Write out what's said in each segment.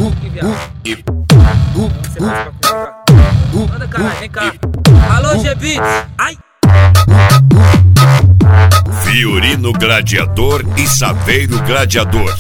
aqui, viado. Você faz pra comigo? Manda, caralho, vem cá. Alô, G-Beats. Ai! Fiorino Gladiador e Saveiro Gladiador.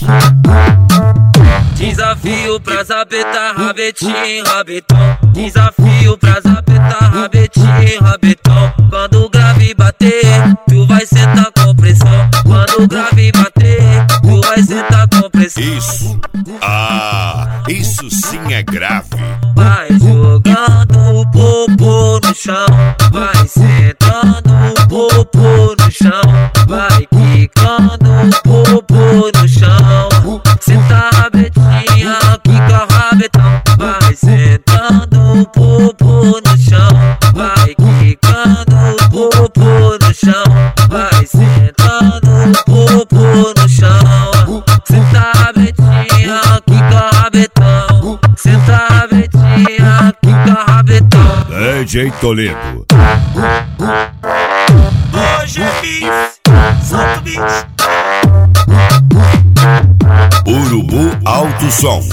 Desafio pra zapeta, rabetinho, rabetão. Desafio pra zapeta, rabetinho, rabetão. Quando o grave bater, tu vai sentar com pressão. Quando o grave bater, tu vai sentar com pressão. Isso, isso sim é grave. Vai jogando o popô no chão, vai sentando o popô no chão, vai quicando o popô no chão. Senta a rabetinha, quica o rabetão, vai sentando o popô no chão, vai quicando o popô no chão, vai sentando o popô no chão. Senta a rabetinha, quica o rabetão, senta a rabetinha, quica o rabetão. DJ Toledo. Hoje é bis, solta o bis. Urubu Alto Som.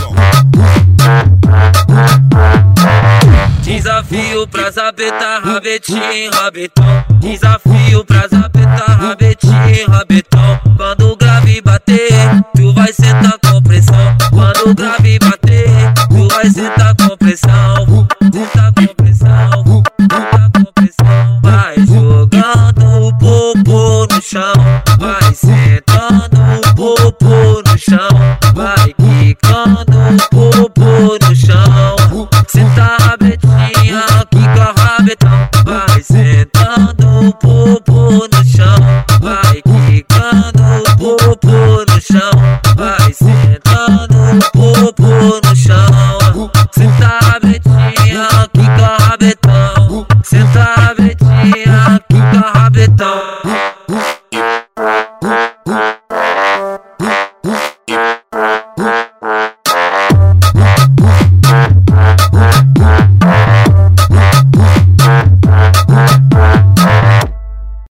Desafio pra zapeta, rabetinho, rabetão. Desafio pra zapeta, rabetinho, rabetão. Quando o grave bater, tu vai sentar com pressão. Quando o grave bater,